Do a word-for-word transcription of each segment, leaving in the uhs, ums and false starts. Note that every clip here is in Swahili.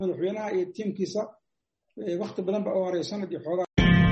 madaxweynaha iyo tiimkiisa waqti badan ba u horay sanadii xoogaa.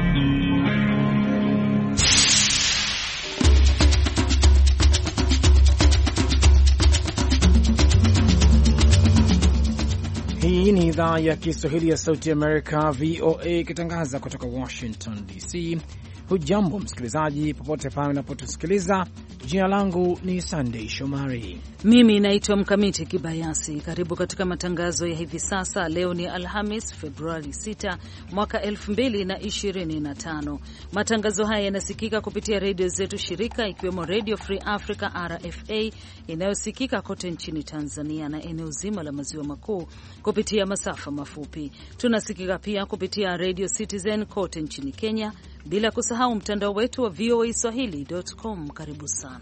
Hii ni idhaa ya Kiswahili ya Sauti Amerika, V O A, ikitangaza kutoka Washington D C. Hujambo msikilizaji, popote pale unapotusikiliza. Jina langu ni Sunday Shomari. Mimi naitwa Mkamiti Kibayasi. Karibu katika matangazo ya hivi sasa. Leo ni Alhamis, Februari sita, mwaka elfu mbili na ishirini na tano. Matangazo haya yanasikika kupitia redio zetu shirika, ikiwemo Radio Free Africa R F A inayosikika kote nchini Tanzania na eneo zima la maziwa makuu kupitia masafa mafupi. Tunasikika pia kupitia Radio Citizen kote nchini Kenya, bila kusahau mtandao wetu wa v o a swahili dot com. Karibu sana.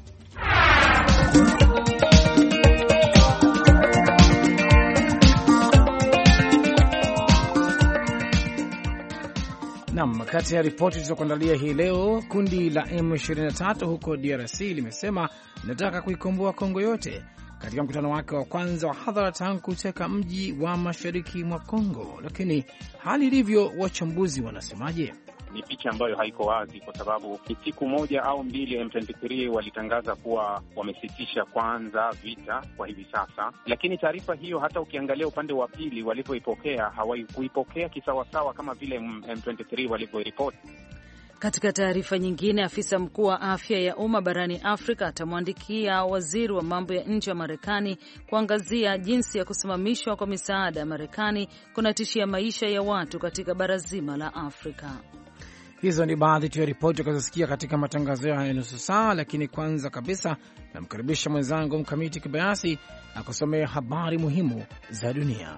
Naam, kati ya ripoti zilizokuandalia hii leo, kundi la M ishirini na tatu huko D R C limesema linataka kuikomboa Kongo yote katika mkutano wake wa kwanza wa hadhara tangu kuteka mji wa mashariki mwa Kongo. Lakini hali ilivyo, wachambuzi wanasemaje? Ni picha ambayo haiko wazi, kwa sababu siku moja au mbili M ishirini na tatu walitangaza kuwa wamesitisha kwanza vita kwa hivi sasa, lakini taarifa hiyo hata ukiangalia upande wa pili walipoipokea, hawaikuipokea kisawasawa kama vile M ishirini na tatu walivyoripoti. Katika taarifa nyingine, afisa mkuu wa afya ya umma barani Afrika atamwandikia waziri wa mambo ya nje wa Marekani kuangazia jinsi ya kusimamishwa kwa misaada ya Marekani kunatishia maisha ya watu katika bara zima la Afrika. Hizo ni baadhi tu ya ripoti tukazosikia katika matangazo ya nusu saa, lakini kwanza kabisa namkaribisha mwenzangu Mkamiti Kibayasi akusomea habari muhimu za dunia.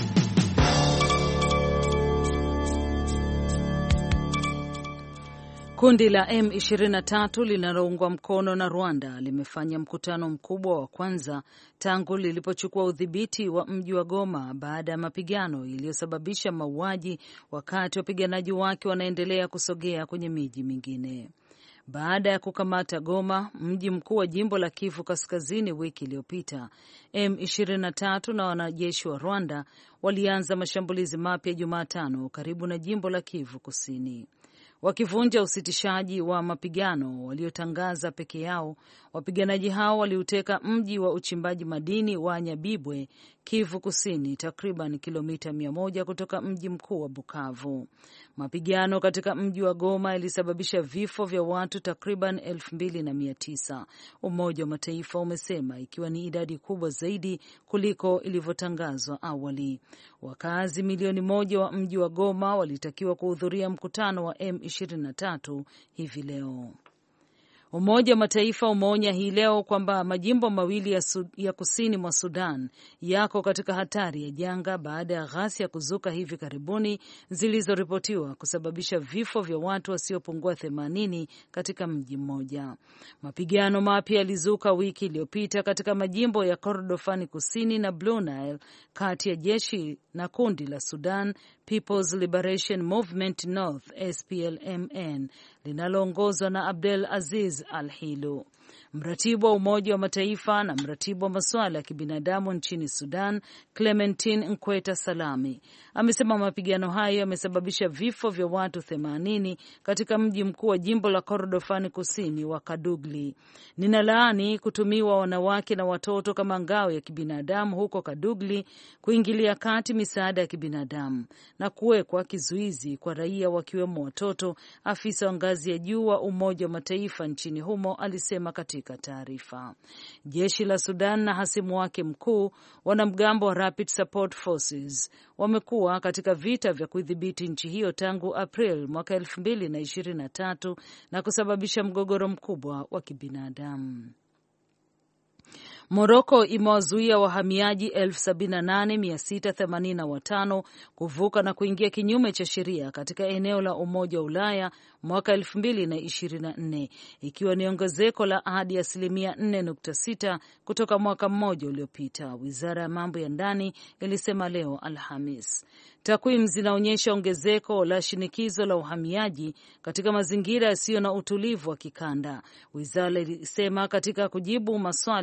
Kundi la M ishirini na tatu linaloungwa mkono na Rwanda limefanya mkutano mkubwa wa kwanza tangu lilipochukua udhibiti wa mji wa Goma baada ya mapigano yaliyosababisha mauaji, wakati wapiganaji wake wanaendelea kusogea kwenye miji mingine. Baada ya kukamata Goma, mji mkuu wa jimbo la Kivu Kaskazini, wiki iliyopita, M ishirini na tatu na wanajeshi wa Rwanda walianza mashambulizi mapya Jumatano karibu na jimbo la Kivu Kusini. Wakivunja usitishaji wa mapigano waliotangaza peke yao, wapiganaji hao waliuteka mji wa uchimbaji madini wa Nyabibwe, Kivu Kusini, takriban kilomita mia moja kutoka mji mkuu wa Bukavu. Mapigano katika mji wa Goma yalisababisha vifo vya watu takriban elfu mbili na mia tisa, Umoja wa Mataifa umesema, ikiwa ni idadi kubwa zaidi kuliko ilivyotangazwa awali. Wakazi milioni moja wa mji wa Goma walitakiwa kuhudhuria mkutano wa M ishirini na tatu hivi leo. Umoja wa Mataifa umeonya hii leo kwamba majimbo mawili ya, ya kusini mwa Sudan yako katika hatari ya janga baada ya ghasia kuzuka hivi karibuni zilizoripotiwa kusababisha vifo vya watu wasiopungua themanini katika mji mmoja. Mapigano mapya yalizuka wiki iliyopita katika majimbo ya Kordofani Kusini na Blue Nile kati ya jeshi na kundi la Sudan People's Liberation Movement North S P L M N linaloongozwa na Abdel Aziz Al-Hilu. Mratibu wa Umoja wa Mataifa na mratibu wa masuala ya kibinadamu nchini Sudan, Clementine Nkweta Salami, amesema mapigano hayo yamesababisha vifo vya watu themanini katika mji mkuu wa jimbo la Kordofani Kusini wa Kadugli. Ninalaani kutumiwa wanawake na watoto kama ngao ya kibinadamu huko Kadugli, kuingilia kati misaada ya kibinadamu na kuwekwa kizuizi kwa raia wakiwemo watoto, afisa wa ngazi ya juu wa Umoja wa Mataifa nchini humo alisema katika taarifa. Jeshi la Sudan na hasimu wake mkuu, wanamgambo wa Rapid Support Forces, wamekuwa katika vita vya kudhibiti nchi hiyo tangu April mwaka elfu mbili na ishirini na tatu na kusababisha mgogoro mkubwa wa kibinadamu. Moroko imewazuia wahamiaji elfu sabini na nane mia sita themanini na watano kuvuka na kuingia kinyume cha sheria katika eneo la Umoja wa Ulaya mwaka elfu mbili na ishirini na nne, ikiwa ni ongezeko la hadi asilimia nne nukta sita kutoka mwaka mmoja uliopita, wizara ya mambo ya ndani ilisema leo Alhamis. Takwimu zinaonyesha ongezeko la shinikizo la uhamiaji katika mazingira yasiyo na utulivu wa kikanda, wizara ilisema katika kujibu maswali ya shirika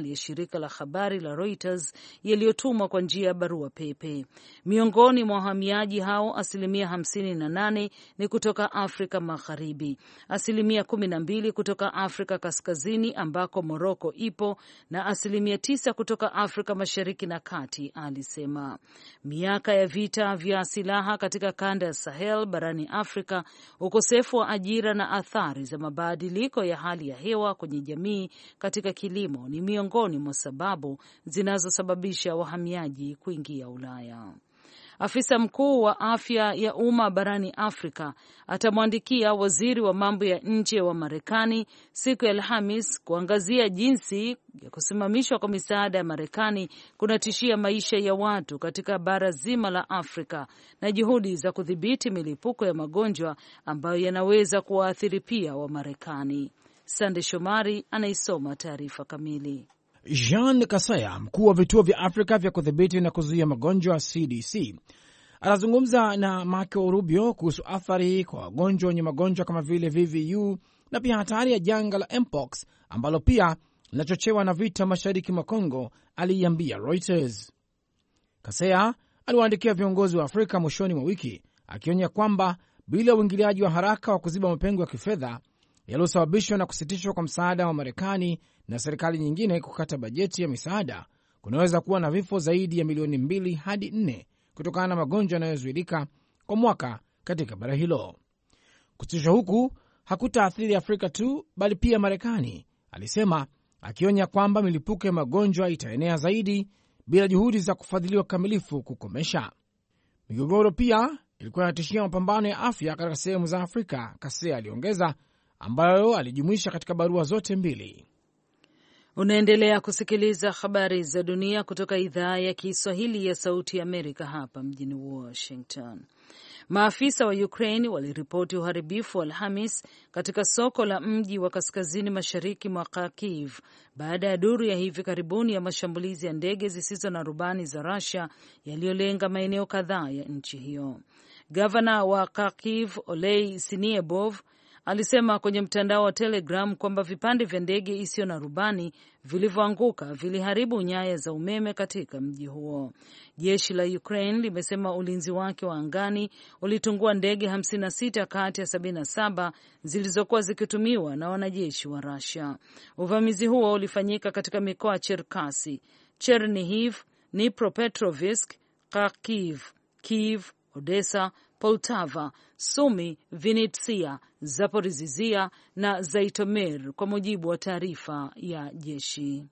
shirika la habari la Reuters yaliyotumwa kwa njia ya barua pepe. Miongoni mwa wahamiaji hao asilimia hamsini na nane ni kutoka Afrika Magharibi, asilimia kumi na mbili kutoka Afrika Kaskazini ambako Moroko ipo na asilimia tisa kutoka Afrika Mashariki na Kati, alisema. Miaka ya vita vya silaha katika kanda ya Sahel barani Afrika, ukosefu wa ajira na athari za mabadiliko ya hali ya hewa kwenye jamii katika kilimo ni miongoni mwa sababu zinazosababisha wahamiaji kuingia Ulaya. Afisa mkuu wa afya ya umma barani Afrika atamwandikia waziri wa mambo ya nje wa Marekani siku ya Alhamis kuangazia jinsi ya kusimamishwa kwa misaada ya Marekani kunatishia maisha ya watu katika bara zima la Afrika na juhudi za kudhibiti milipuko ya magonjwa ambayo yanaweza kuwaathiri pia wa Marekani. Sande Shomari anaisoma taarifa kamili. Jean Kasaya, mkuu wa vituo vya Afrika vya kudhibiti na kuzuia magonjwa C D C, anazungumza na Marco Rubio kuhusu athari kwa wagonjwa wenye magonjwa kama vile V V U na pia hatari ya janga la Mpox ambalo pia linachochewa na vita mashariki mwa Kongo, aliiambia Reuters. Kasaya aliwaandikia viongozi wa Afrika mwishoni mwa wiki akionya kwamba bila uingiliaji wa haraka wa kuziba mapengo ya kifedha yaliyosababishwa na kusitishwa kwa msaada wa Marekani na serikali nyingine kukata bajeti ya misaada, kunaweza kuwa na vifo zaidi ya milioni mbili hadi nne kutokana na magonjwa yanayozuilika kwa mwaka katika bara hilo. Kusitishwa huku hakutaathiri Afrika tu bali pia Marekani, alisema, akionya kwamba milipuko ya magonjwa itaenea zaidi bila juhudi za kufadhiliwa kikamilifu kukomesha. Migogoro pia ilikuwa inatishia mapambano ya afya katika sehemu za Afrika, Kasea aliongeza, ambayo alijumuisha katika barua zote mbili. Unaendelea kusikiliza habari za dunia kutoka idhaa ya Kiswahili ya Sauti ya Amerika hapa mjini Washington. Maafisa wa Ukraine waliripoti uharibifu Alhamis katika soko la mji wa kaskazini mashariki mwa Kharkiv baada ya duru ya hivi karibuni ya mashambulizi ya ndege zisizo na rubani za Russia yaliyolenga maeneo kadhaa ya nchi hiyo. Gavana wa Kharkiv Olei Siniebov alisema kwenye mtandao wa Telegram kwamba vipande vya ndege isiyo na rubani vilivyoanguka viliharibu nyaya za umeme katika mji huo. Jeshi la Ukraine limesema ulinzi wake wa angani ulitungua ndege hamsini na sita kati ya sabini na saba zilizokuwa zikitumiwa na wanajeshi wa Russia. Uvamizi huo ulifanyika katika mikoa Cherkasy, Chernihiv, Dnipropetrovsk, Kharkiv, Kiev, Odessa, Poltava, Sumi, Vinnytsia, Zaporizhzhia na Zaitomir, kwa mujibu wa taarifa ya jeshi.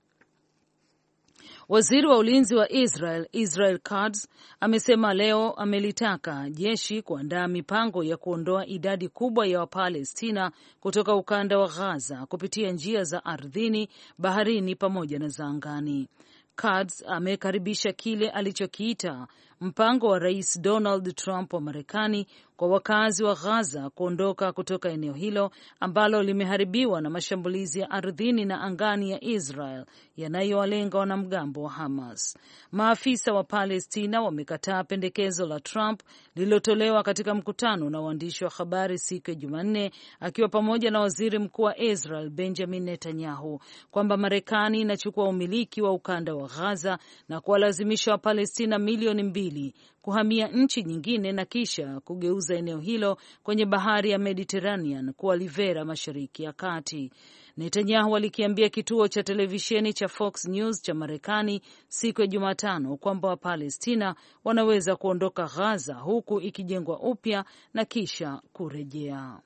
Waziri wa ulinzi wa Israel, Israel Katz, amesema leo amelitaka jeshi kuandaa mipango ya kuondoa idadi kubwa ya Wapalestina kutoka ukanda wa Gaza kupitia njia za ardhini, baharini pamoja na za angani. Katz amekaribisha kile alichokiita mpango wa Rais Donald Trump wa Marekani kwa wakazi wa Gaza kuondoka kutoka eneo hilo ambalo limeharibiwa na mashambulizi ya ardhini na angani ya Israel yanayowalenga wanamgambo wa Hamas. Maafisa wa Palestina wamekataa pendekezo la Trump lililotolewa katika mkutano na waandishi wa habari siku ya Jumanne, akiwa pamoja na waziri mkuu wa Israel Benjamin Netanyahu, kwamba Marekani inachukua umiliki wa ukanda wa Gaza na kuwalazimisha Wapalestina milioni mbili kuhamia nchi nyingine na kisha kugeuza eneo hilo kwenye bahari ya Mediterranean kuwa Rivera Mashariki ya Kati. Netanyahu alikiambia kituo cha televisheni cha Fox News cha Marekani siku ya Jumatano kwamba Wapalestina wanaweza kuondoka Gaza huku ikijengwa upya na kisha kurejea.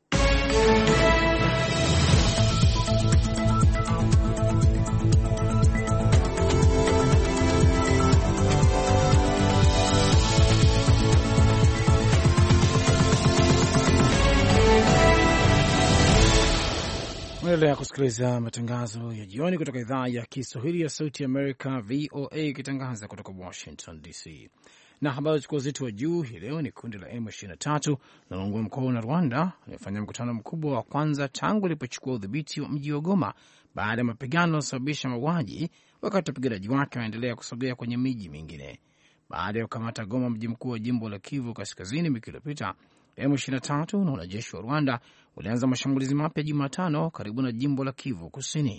Unaendelea kusikiliza matangazo ya jioni kutoka idhaa ya Kiswahili ya Sauti Amerika, V O A, ikitangaza kutoka Washington D C. Na habari chukua uzito wa juu hii leo ni kundi la M ishirini na tatu linaloungwa mkono na Rwanda limefanya mkutano mkubwa wa kwanza tangu lilipochukua udhibiti wa mji wa Goma baada ya mapigano yaliyosababisha mauaji, wakati wapiganaji wake wanaendelea kusogea kwenye miji mingine. Baada ya kukamata Goma, mji mkuu wa jimbo la Kivu Kaskazini, wiki iliyopita, M ishirini na tatu na wanajeshi wa Rwanda walianza mashambulizi mapya Jumatano karibu na jimbo la Kivu Kusini.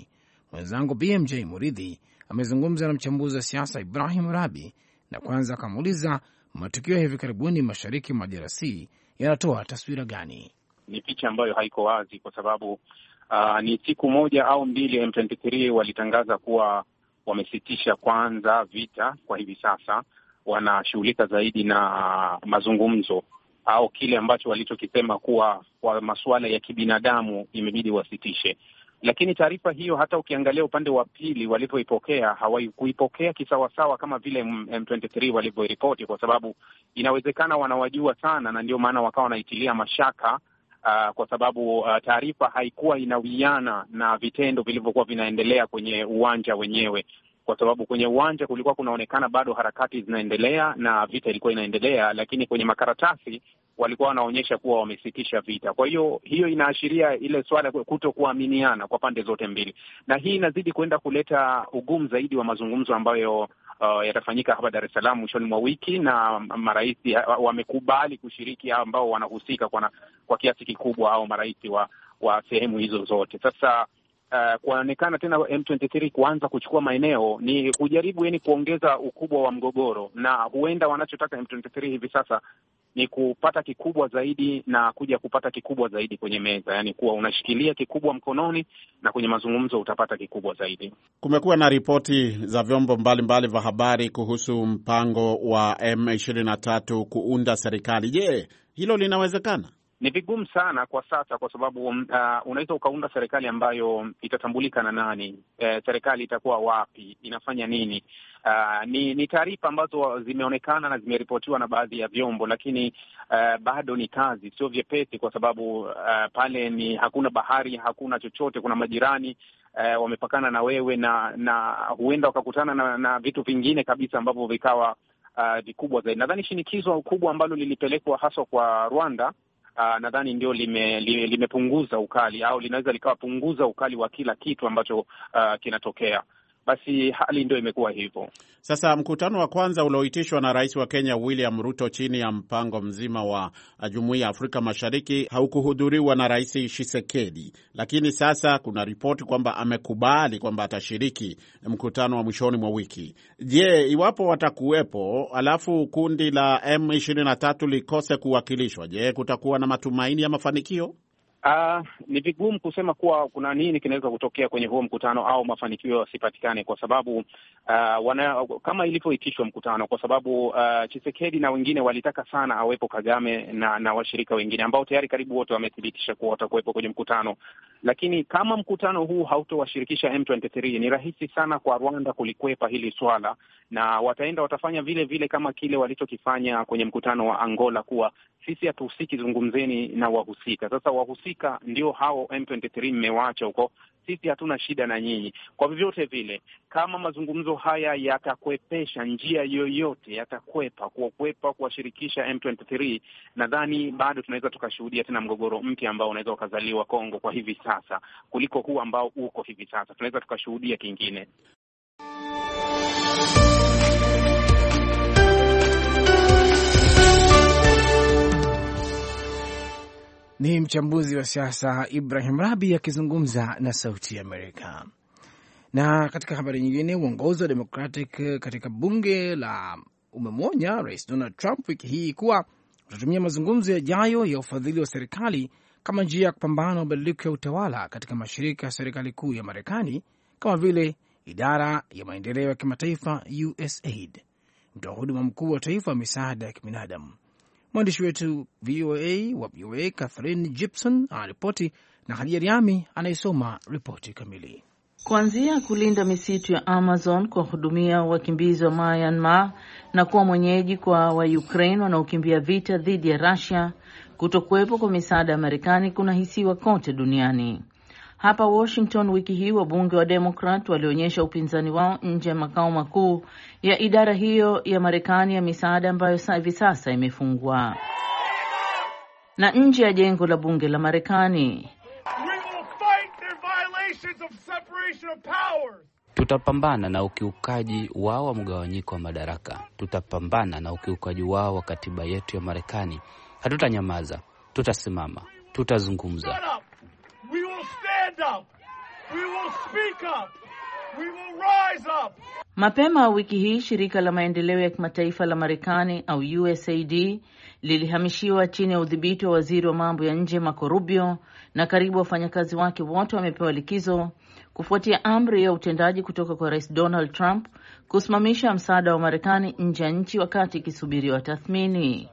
Mwenzangu B M J Muridhi amezungumza na mchambuzi wa siasa Ibrahim Rabi na kwanza akamuuliza matukio ya hivi karibuni mashariki mwa D R C yanatoa taswira gani? Ni picha ambayo haiko wazi kwa sababu uh, ni siku moja au mbili M ishirini na tatu walitangaza kuwa wamesitisha kwanza vita. Kwa hivi sasa wanashughulika zaidi na mazungumzo au kile ambacho walichokisema kuwa kwa masuala ya kibinadamu imebidi wasitishe. Lakini taarifa hiyo hata ukiangalia upande wa pili walivyoipokea, hawaikuipokea kisawasawa kama vile M ishirini na tatu walivyoripoti, kwa sababu inawezekana wanawajua sana na ndio maana wakawa wanaitilia mashaka uh, kwa sababu uh, taarifa haikuwa inawiana na vitendo vilivyokuwa vinaendelea kwenye uwanja wenyewe, kwa sababu kwenye uwanja kulikuwa kunaonekana bado harakati zinaendelea na vita ilikuwa inaendelea, lakini kwenye makaratasi walikuwa wanaonyesha kuwa wamesitisha vita. Kwa hiyo hiyo inaashiria ile swala kutokuaminiana kwa pande zote mbili, na hii inazidi kwenda kuleta ugumu zaidi wa mazungumzo ambayo uh, yatafanyika hapa Dar es Salaam mwishoni mwa wiki, na marais wamekubali kushiriki ambao wanahusika kwa, kwa kiasi kikubwa au marais wa, wa sehemu hizo zote. Sasa Uh, kuonekana tena M ishirini na tatu kuanza kuchukua maeneo ni kujaribu yani kuongeza ukubwa wa mgogoro, na huenda wanachotaka M ishirini na tatu hivi sasa ni kupata kikubwa zaidi na kuja kupata kikubwa zaidi kwenye meza, yani kuwa unashikilia kikubwa mkononi na kwenye mazungumzo utapata kikubwa zaidi. Kumekuwa na ripoti za vyombo mbalimbali vya habari kuhusu mpango wa M ishirini na tatu kuunda serikali. Je, hilo linawezekana? Ni vigumu sana kwa sasa kwa sababu uh, unaweza ukaunda serikali ambayo itatambulika na nani? E, serikali itakuwa wapi? Inafanya nini? Uh, ni, ni taarifa ambazo zimeonekana na zimeripotiwa na baadhi ya vyombo, lakini uh, bado ni kazi, sio vyepesi kwa sababu uh, pale ni hakuna bahari, hakuna chochote, kuna majirani uh, wamepakana na wewe na na huenda wakakutana na, na vitu vingine kabisa ambavyo vikawa uh, vikubwa zaidi. Nadhani shinikizo kubwa ambalo lilipelekwa haswa kwa Rwanda Uh, nadhani ndio lime, lime, limepunguza ukali au linaweza likawapunguza ukali wa kila kitu ambacho uh, kinatokea. Basi hali ndio imekuwa hivyo. Sasa mkutano wa kwanza ulioitishwa na Rais wa Kenya William Ruto chini ya mpango mzima wa Jumuiya ya Afrika Mashariki haukuhudhuriwa na Rais Tshisekedi, lakini sasa kuna ripoti kwamba amekubali kwamba atashiriki mkutano wa mwishoni mwa wiki. Je, iwapo watakuwepo alafu kundi la M ishirini na tatu likose kuwakilishwa, je, kutakuwa na matumaini ya mafanikio? Uh, ni vigumu kusema kuwa kuna nini kinaweza kutokea kwenye huo mkutano au mafanikio yasipatikane, kwa sababu uh, wana, kama ilivyoitishwa mkutano, kwa sababu uh, Tshisekedi na wengine walitaka sana awepo Kagame na, na washirika wengine ambao tayari karibu wote wamethibitisha kuwa watakuwepo kwenye mkutano. Lakini kama mkutano huu hautowashirikisha M ishirini na tatu, ni rahisi sana kwa Rwanda kulikwepa hili swala, na wataenda watafanya vile vile kama kile walichokifanya kwenye mkutano wa Angola, kuwa sisi hatuhusiki, zungumzeni na wahusika. Sasa wahusika ndio hao M ishirini na tatu mmewaacha huko, sisi hatuna shida na nyinyi. Kwa vyovyote vile, kama mazungumzo haya yatakwepesha njia yoyote, yatakwepa kuokwepa kuwashirikisha M ishirini na tatu, nadhani bado tunaweza tukashuhudia tena mgogoro mpya ambao unaweza ukazaliwa Kongo kwa hivi sasa kuliko huu ambao uko hivi sasa. Tunaweza tukashuhudia kingine. Ni mchambuzi wa siasa Ibrahim Rabi akizungumza na Sauti ya Amerika. Na katika habari nyingine, uongozi wa Democratic katika bunge la umemwonya Rais Donald Trump wiki hii kuwa utatumia mazungumzo yajayo ya ufadhili wa serikali kama njia ya kupambana na mabadiliko ya utawala katika mashirika ya serikali kuu ya Marekani kama vile idara ya maendeleo ya kimataifa U S A I D, mtoa huduma mkuu wa taifa wa misaada ya kibinadamu. Mwandishi wetu V O A wa V O A Catherine Gibson anaripoti na Hadija Riami anayesoma ripoti kamili. Kuanzia kulinda misitu ya Amazon, kuwahudumia wakimbizi wa Myanmar na kuwa mwenyeji kwa wa Ukraine wanaokimbia vita dhidi ya Russia, kutokuwepo kwa misaada ya Marekani kunahisiwa kote duniani. Hapa Washington wiki hii wabunge wa Democrat walionyesha upinzani wao nje ya makao makuu ya idara hiyo ya Marekani ya misaada ambayo hivi sasa imefungwa, na nje ya jengo la bunge la Marekani. Tutapambana na ukiukaji wao wa mgawanyiko wa madaraka. Tutapambana na ukiukaji wao wa katiba yetu ya Marekani. Hatutanyamaza, tutasimama, tutazungumza. We will speak up. We will rise up. Mapema wiki hii shirika la maendeleo ya kimataifa la Marekani au U S A I D lilihamishiwa chini ya udhibiti wa waziri wa mambo ya nje Marco Rubio, na karibu wafanyakazi wake wote wamepewa likizo kufuatia amri ya utendaji kutoka kwa Rais Donald Trump kusimamisha msaada wa Marekani nje ya nchi wakati ikisubiriwa tathmini.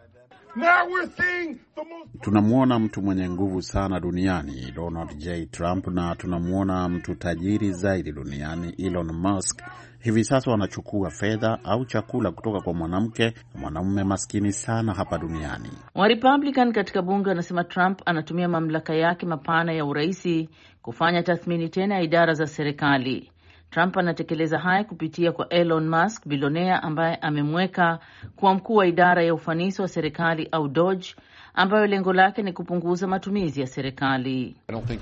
Tunamwona mtu mwenye nguvu sana duniani Donald J. Trump, na tunamwona mtu tajiri zaidi duniani Elon Musk. Hivi sasa wanachukua fedha au chakula kutoka kwa mwanamke na mwanamume maskini sana hapa duniani. Wa Republican katika bunge wanasema Trump anatumia mamlaka yake mapana ya uraisi kufanya tathmini tena ya idara za serikali. Trump anatekeleza haya kupitia kwa Elon Musk, bilionea ambaye amemweka kuwa mkuu wa idara ya ufanisi wa serikali au D O G, ambayo lengo lake ni kupunguza matumizi ya serikali.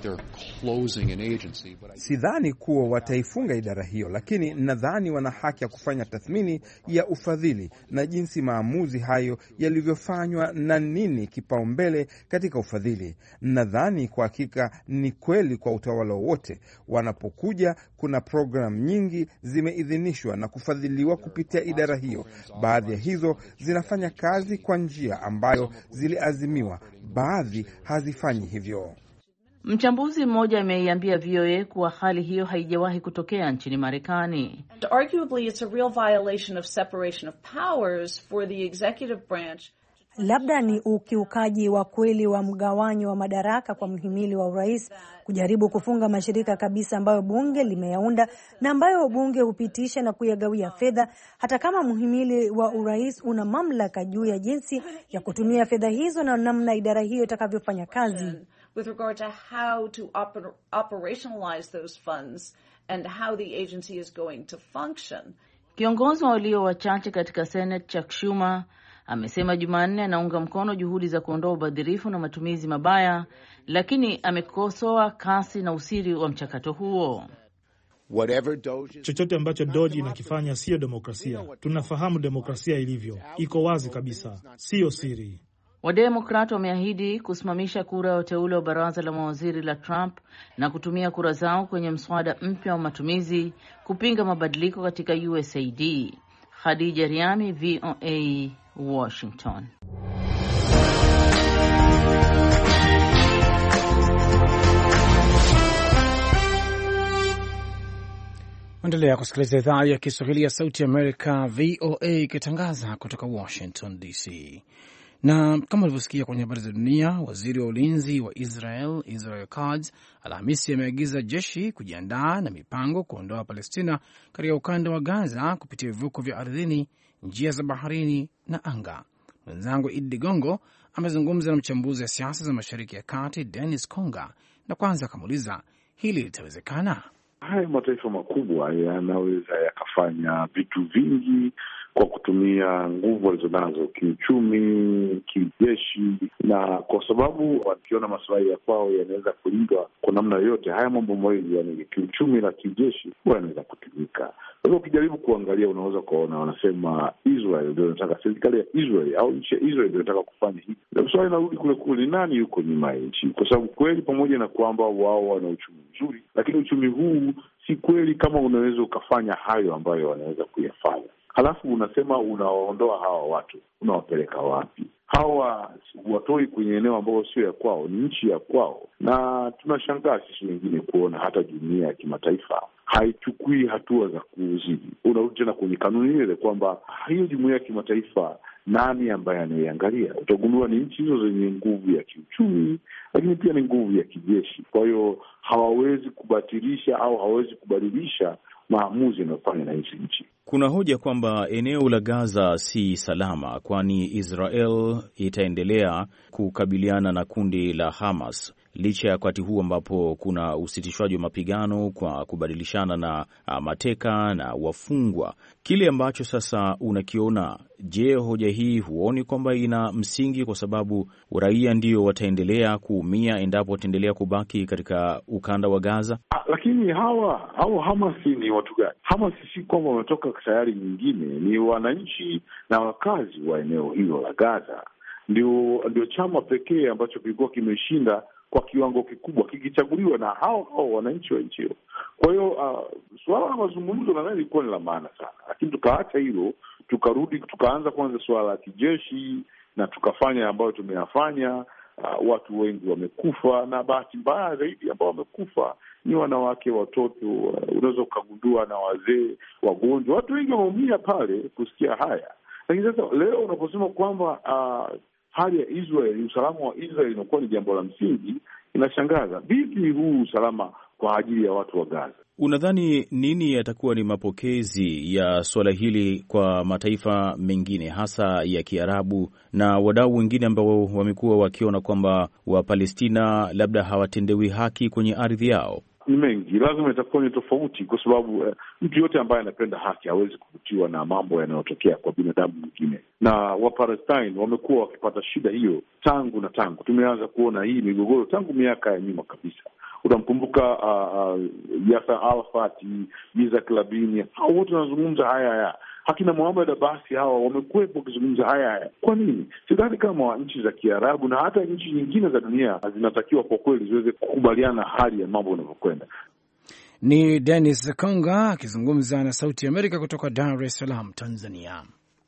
Sidhani kuwa wataifunga idara hiyo, lakini nadhani wana haki ya kufanya tathmini ya ufadhili na jinsi maamuzi hayo yalivyofanywa na nini kipaumbele katika ufadhili. Nadhani kwa hakika ni kweli kwa utawala wote. Wanapokuja kuna program nyingi zimeidhinishwa na kufadhiliwa kupitia idara hiyo. Baadhi ya hizo zinafanya kazi kwa njia ambayo ziliazimiwa, baadhi hazifanyi hivyo. Mchambuzi mmoja ameiambia V O A kuwa hali hiyo haijawahi kutokea nchini Marekani. Arguably it's a real violation of separation of powers for the executive branch. Labda ni ukiukaji wa kweli wa mgawanyo wa madaraka kwa mhimili wa urais kujaribu kufunga mashirika kabisa ambayo bunge limeyaunda na ambayo bunge hupitisha na kuyagawia fedha, hata kama mhimili wa urais una mamlaka juu ya jinsi ya kutumia fedha hizo na namna idara hiyo itakavyofanya kazi. With regard to how to oper- operationalize those funds and how the agency is going to function. Kiongozi wa walio wachache katika Senate Chuck Schumer amesema Jumanne anaunga mkono juhudi za kuondoa ubadhirifu na matumizi mabaya, lakini amekosoa kasi na usiri wa mchakato huo. Chochote ambacho Doge inakifanya sio demokrasia. Tunafahamu demokrasia ilivyo. Iko wazi kabisa, sio siri. Wademokrati wameahidi kusimamisha kura ya uteule wa baraza la mawaziri la Trump na kutumia kura zao kwenye mswada mpya wa matumizi kupinga mabadiliko katika U S A I D. Khadija Riami, V O A, Washington. Endelea kusikiliza idhaa ya Kiswahili ya Sauti ya Amerika, V O A, ikitangaza kutoka Washington D C. Na kama ulivyosikia kwenye habari za dunia, waziri wa ulinzi wa Israel, Israel Katz, Alhamisi ameagiza jeshi kujiandaa na mipango kuondoa Palestina katika ukanda wa Gaza kupitia vivuko vya ardhini, njia za baharini na anga. Mwenzangu Idi Ligongo amezungumza na mchambuzi wa siasa za Mashariki ya Kati, Dennis Konga, na kwanza akamuuliza hili litawezekana. Haya mataifa makubwa yanaweza yakafanya vitu vingi kwa kutumia nguvu walizonazo kiuchumi, kijeshi, na kwa sababu wakiona maslahi ya kwao yanaweza kulindwa kwa namna yoyote, haya mambo mawili, yani kiuchumi na kijeshi, huwa yanaweza kutumika. Kwa hiyo ukijaribu kuangalia, unaweza kuona wanasema Israel ndio inataka, serikali ya Israel au nchi ya Israel ndio inataka kufanya hivi. Ndio swali linarudi kule kule, nani yuko nyuma ya nchi? Kwa sababu kweli, pamoja na kwamba wao wana uchumi mzuri, lakini uchumi huu si kweli kama unaweza ukafanya hayo ambayo wanaweza kuyafanya. Halafu unasema unawaondoa hawa watu, unawapeleka wapi? Hawa watoi kwenye eneo ambao sio ya kwao, ni nchi ya kwao. Na tunashangaa sisi wengine kuona hata jumuiya ya kimataifa haichukui hatua za kuzidi. Unarudi tena kwenye kanuni ile kwamba hiyo jumuiya ya kimataifa, nani ambaye anaiangalia? Utagundua ni nchi hizo zenye nguvu ya kiuchumi, lakini pia ni nguvu ya kijeshi. Kwa hiyo hawawezi kubatilisha au hawawezi kubadilisha maamuzi yanayofanywa na hizi nchi. Kuna hoja kwamba eneo la Gaza si salama, kwani Israel itaendelea kukabiliana na kundi la Hamas licha ya wakati huu ambapo kuna usitishwaji wa mapigano kwa kubadilishana na mateka na wafungwa. Kile ambacho sasa unakiona, je, hoja hii huoni kwamba ina msingi, kwa sababu raia ndio wataendelea kuumia endapo wataendelea kubaki katika ukanda wa Gaza? Ah, lakini hawa hawa Hamas ni watu gani? Hamas si kwamba wametoka sayari nyingine, ni wananchi na wakazi wa eneo hilo la Gaza. Ndio ndio chama pekee ambacho kilikuwa kimeshinda kwa kiwango kikubwa kikichaguliwa na hao hao wananchi wa nchi hiyo. Kwa hiyo uh, suala la mazungumzo nadhani ilikuwa ni la maana sana, lakini tukaacha hilo, tukarudi tukaanza kwanza suala la kijeshi na tukafanya ambayo tumeyafanya. Uh, watu wengi wamekufa, na bahati mbaya zaidi ambao wamekufa ni wanawake, watoto, uh, unaweza ukagundua na wazee, wagonjwa, watu wengi wameumia pale kusikia haya. Lakini sasa leo unaposema kwamba uh, hali ya Israel, usalama wa Israel inakuwa ni jambo la msingi, inashangaza. Vipi huu usalama kwa ajili ya watu wa Gaza? Unadhani nini yatakuwa ni mapokezi ya suala hili kwa mataifa mengine hasa ya Kiarabu na wadau wengine ambao wamekuwa wakiona kwamba Wapalestina labda hawatendewi haki kwenye ardhi yao? Ni mengi, lazima itakuwa ni tofauti, kwa sababu uh, mtu yote ambaye anapenda haki hawezi kuvutiwa na mambo yanayotokea kwa binadamu mwingine, na Wapalestina wamekuwa wakipata shida hiyo tangu na tangu. Tumeanza kuona hii migogoro tangu miaka ya nyuma kabisa. Utamkumbuka uh, uh, Yasser Arafat, Yitzhak Rabin, hao wote wanazungumza haya haya. Hakina Muhammad Abbas, hawa wamekuwepo wakizungumza haya haya. Kwa nini? Sidhani kama nchi za Kiarabu na hata nchi nyingine za dunia zinatakiwa kwa kweli ziweze kukubaliana hali ya mambo yanavyokwenda. Ni Dennis Konga akizungumza na Sauti ya Amerika kutoka Dar es Salaam, Tanzania.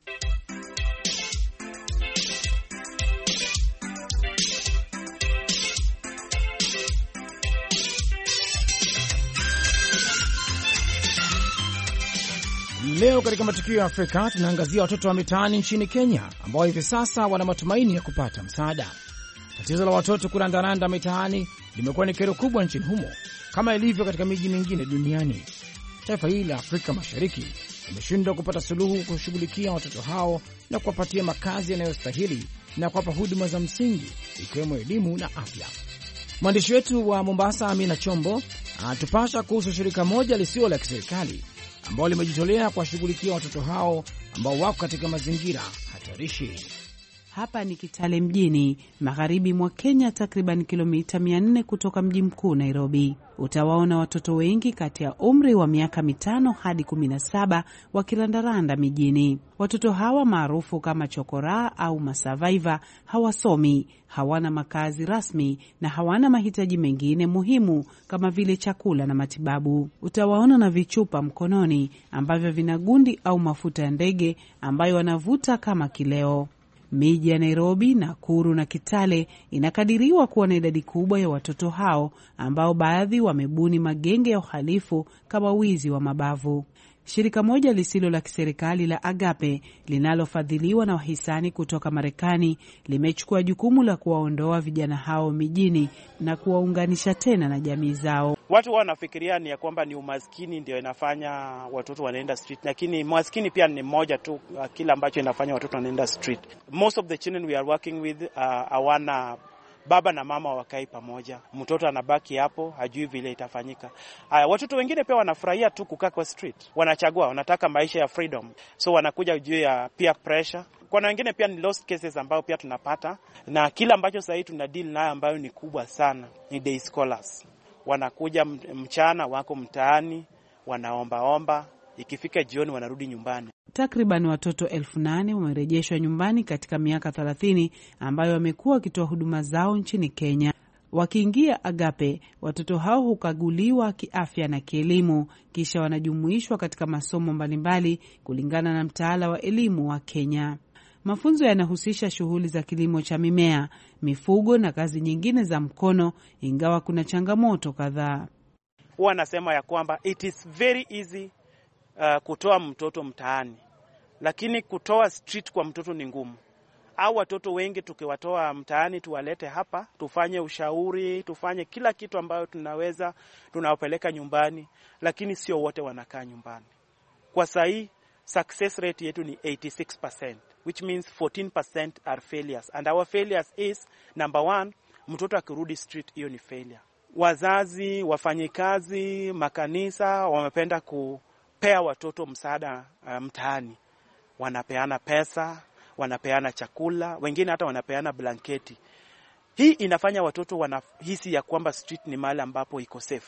Leo katika matukio ya Afrika tunaangazia watoto wa mitaani nchini Kenya ambao hivi sasa wana matumaini ya kupata msaada. Tatizo la watoto kurandaranda mitaani limekuwa ni kero kubwa nchini humo kama ilivyo katika miji mingine duniani. Taifa hili la Afrika Mashariki limeshindwa kupata suluhu kushughulikia watoto hao na kuwapatia makazi yanayostahili na kuwapa huduma za msingi ikiwemo elimu na afya. Mwandishi wetu wa Mombasa Amina Chombo anatupasha kuhusu shirika moja lisilo la kiserikali ambao limejitolea kuwashughulikia watoto hao ambao wako katika mazingira hatarishi. Hapa ni Kitale mjini, magharibi mwa Kenya, takriban kilomita mia nne kutoka mji mkuu Nairobi. Utawaona watoto wengi kati ya umri wa miaka mitano hadi kumi na saba wakirandaranda mijini. Watoto hawa maarufu kama chokoraa au masurvivor hawasomi, hawana makazi rasmi na hawana mahitaji mengine muhimu kama vile chakula na matibabu. Utawaona na vichupa mkononi ambavyo vina gundi au mafuta ya ndege ambayo wanavuta kama kileo. Miji ya Nairobi, Nakuru na Kitale inakadiriwa kuwa na idadi kubwa ya watoto hao ambao baadhi wamebuni magenge ya uhalifu kama wizi wa mabavu. Shirika moja lisilo la kiserikali la Agape linalofadhiliwa na wahisani kutoka Marekani limechukua jukumu la kuwaondoa vijana hao mijini na kuwaunganisha tena na jamii zao. Watu wanafikiria ni ya kwamba ni umaskini ndio inafanya watoto wanaenda street, lakini umaskini pia ni moja tu uh, kila ambacho inafanya watoto wanaenda street. Most of the children we are working with uh, hawana baba na mama wakai pamoja. Mtoto anabaki hapo, hajui vile itafanyika. Haya, watoto wengine pia wanafurahia tu kukaa kwa street. Wanachagua, wanataka maisha ya freedom. So wanakuja juu ya peer pressure. Kuna wengine pia ni lost cases ambao pia tunapata. Na kila ambacho sasa hivi tuna deal nayo ambayo ni kubwa sana ni day scholars. Wanakuja mchana, wako mtaani, wanaomba-omba, ikifika jioni wanarudi nyumbani. Takriban watoto elfu nane wamerejeshwa nyumbani katika miaka thelathini ambayo wamekuwa wakitoa huduma zao nchini Kenya. Wakiingia Agape, watoto hao hukaguliwa kiafya na kielimu, kisha wanajumuishwa katika masomo mbalimbali kulingana na mtaala wa elimu wa Kenya. Mafunzo yanahusisha shughuli za kilimo cha mimea, mifugo na kazi nyingine za mkono, ingawa kuna changamoto kadhaa. Huwa nasema ya kwamba it is very easy uh, kutoa mtoto mtaani, lakini kutoa street kwa mtoto ni ngumu. Au watoto wengi tukiwatoa mtaani tuwalete hapa, tufanye ushauri, tufanye kila kitu ambayo tunaweza, tunawapeleka nyumbani, lakini sio wote wanakaa nyumbani. Kwa sahi success rate yetu ni eighty-six percent, which means fourteen percent are failures. And our failures is, number one, mtoto akirudi street, hiyo ni failure. Wazazi, wafanyikazi, makanisa wamependa kupea watoto msaada uh, mtaani. Wanapeana pesa, wanapeana chakula, wengine hata wanapeana blanketi. Hii inafanya watoto wanahisi ya kwamba street ni mahali ambapo iko safe.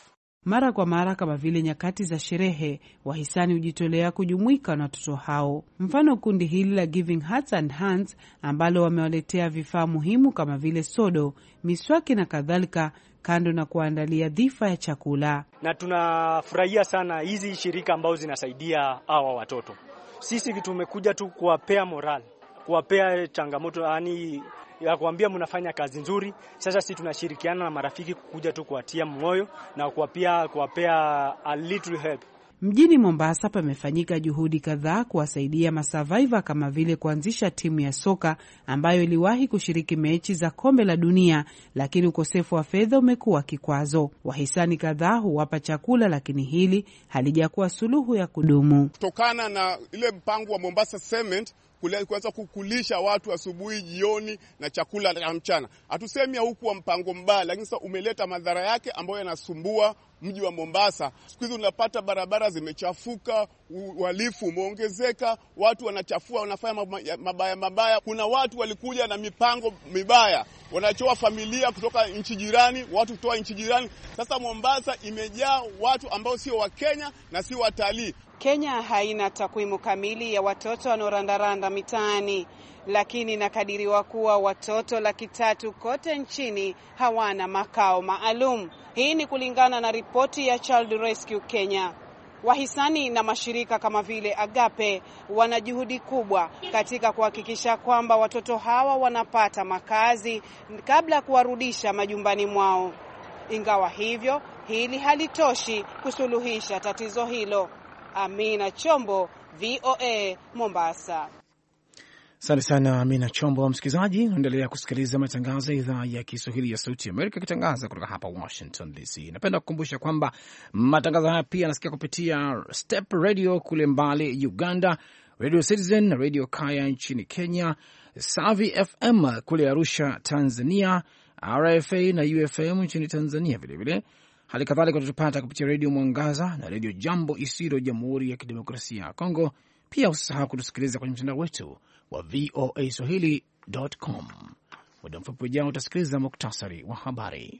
Mara kwa mara kama vile nyakati za sherehe, wahisani hujitolea kujumuika na watoto hao. Mfano kundi hili la Giving Hearts and Hands ambalo wamewaletea vifaa muhimu kama vile sodo, miswaki na kadhalika, kando na kuandalia dhifa ya chakula. Na tunafurahia sana hizi shirika ambazo zinasaidia hawa watoto. Sisi tumekuja tu kuwapea moral, kuwapea changamoto, yani ya kuambia mnafanya kazi nzuri. Sasa sisi tunashirikiana na marafiki kukuja tu kuwatia moyo na kuwapea kuwapea a little help. Mjini Mombasa pamefanyika juhudi kadhaa kuwasaidia masurvivor kama vile kuanzisha timu ya soka ambayo iliwahi kushiriki mechi za kombe la dunia, lakini ukosefu wa fedha umekuwa kikwazo. Wahisani kadhaa huwapa chakula, lakini hili halijakuwa suluhu ya kudumu. Kutokana na ile mpango wa Mombasa Cement kuanza kukulisha watu asubuhi, jioni na chakula cha mchana. Hatusemi huku wa mpango mbaya, lakini sasa umeleta madhara yake ambayo yanasumbua mji wa Mombasa. Siku hizi unapata barabara zimechafuka, uhalifu umeongezeka, watu wanachafua, wanafanya mabaya mabaya. Kuna watu walikuja na mipango mibaya, wanachoa familia kutoka nchi jirani, watu kutoka nchi jirani. Sasa Mombasa imejaa watu ambao sio wa Kenya na sio watalii. Kenya haina takwimu kamili ya watoto wanaorandaranda mitaani, lakini inakadiriwa kuwa watoto laki tatu kote nchini hawana makao maalum. Hii ni kulingana na ripoti ya Child Rescue Kenya. Wahisani na mashirika kama vile Agape wana juhudi kubwa katika kuhakikisha kwamba watoto hawa wanapata makazi kabla ya kuwarudisha majumbani mwao. Ingawa hivyo, hili halitoshi kusuluhisha tatizo hilo. Amina Chombo, V O A, Mombasa. Asante sana Amina Chombo. Msikilizaji, unaendelea kusikiliza matangazo ya idhaa ya Kiswahili ya Sauti ya Amerika ikitangaza kutoka hapa Washington D C. Napenda kukumbusha kwamba matangazo haya pia yanasikia kupitia Step Radio kule Mbale, Uganda, Radio Citizen na Radio Kaya nchini Kenya, Savi F M kule Arusha, Tanzania, R F A na U F M nchini Tanzania vilevile. Hali kadhalika tutapata kupitia Radio Mwangaza na Radio Jambo Isiro, Jamhuri ya Kidemokrasia ya Kongo. Pia usisahau kutusikiliza kwenye mtandao wetu wa V O A Swahili dot com. Muda mfupi ujao utasikiliza muktasari wa habari.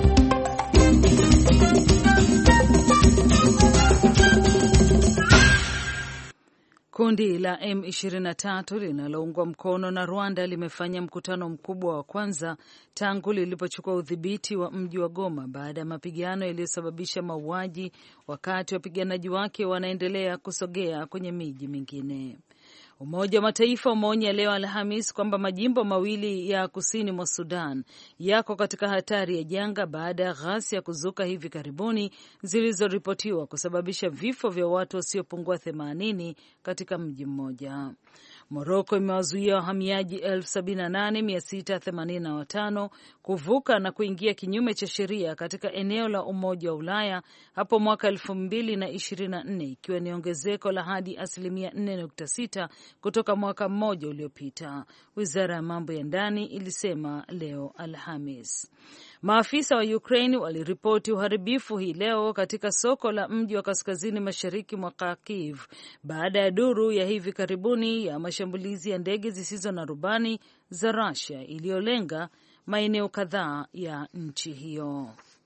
Kundi la M ishirini na tatu linaloungwa mkono na Rwanda limefanya mkutano mkubwa wa kwanza tangu lilipochukua udhibiti wa mji wa Goma baada ya mapigano yaliyosababisha mauaji, wakati wapiganaji wake wanaendelea kusogea kwenye miji mingine. Umoja wa Mataifa umeonya leo Alhamis kwamba majimbo mawili ya kusini mwa Sudan yako katika hatari ya janga baada ya ghasia kuzuka hivi karibuni zilizoripotiwa kusababisha vifo vya watu wasiopungua themanini katika mji mmoja. Moroko imewazuia wahamiaji elfu sabini na nane mia sita themanini na watano kuvuka na kuingia kinyume cha sheria katika eneo la Umoja wa Ulaya hapo mwaka elfu mbili na ishirini na nne, ikiwa ni ongezeko la hadi asilimia nne nukta sita kutoka mwaka mmoja uliopita, wizara ya mambo ya ndani ilisema leo Alhamis. Maafisa wa Ukraine waliripoti uharibifu hii leo katika soko la mji wa kaskazini mashariki mwa Kharkiv baada ya duru ya hivi karibuni ya mashambulizi ya ndege zisizo na rubani za Russia iliyolenga maeneo kadhaa ya nchi hiyo.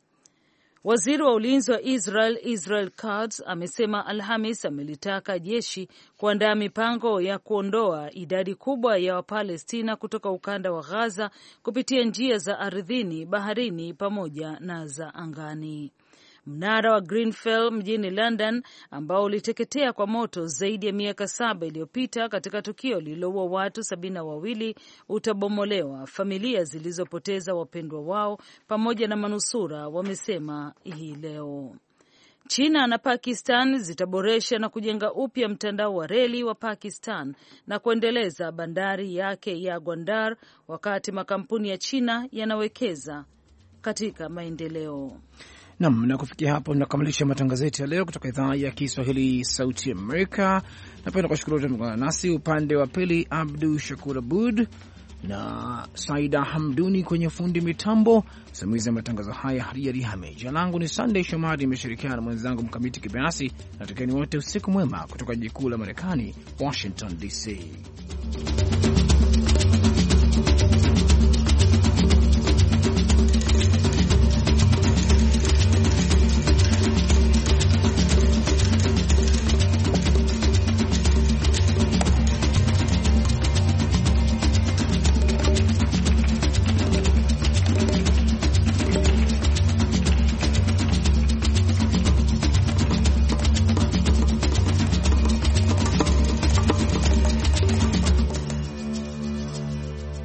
Waziri wa ulinzi wa Israel Israel Katz amesema Alhamis amelitaka jeshi kuandaa mipango ya kuondoa idadi kubwa ya Wapalestina kutoka ukanda wa Gaza kupitia njia za ardhini, baharini pamoja na za angani. Mnara wa Grenfell mjini London ambao uliteketea kwa moto zaidi ya miaka saba iliyopita katika tukio lililoua watu sabini na wawili utabomolewa, familia zilizopoteza wapendwa wao pamoja na manusura wamesema hii leo. China na Pakistan zitaboresha na kujenga upya mtandao wa reli wa Pakistan na kuendeleza bandari yake ya Gwandar wakati makampuni ya China yanawekeza katika maendeleo. Nam, na kufikia hapo tunakamilisha matangazo yetu ya leo kutoka idhaa ya Kiswahili Sauti Amerika. Napenda kushukuru wote mlioungana nasi, upande wa pili Abdu Shakur Abud na Saida Hamduni kwenye fundi mitambo, msimamizi wa matangazo haya Haria Rihame. Jina langu ni Sunday Shomari, nimeshirikiana na mwenzangu Mkamiti Kibayasi. Natakieni wote usiku mwema kutoka jiji kuu la Marekani, Washington D C.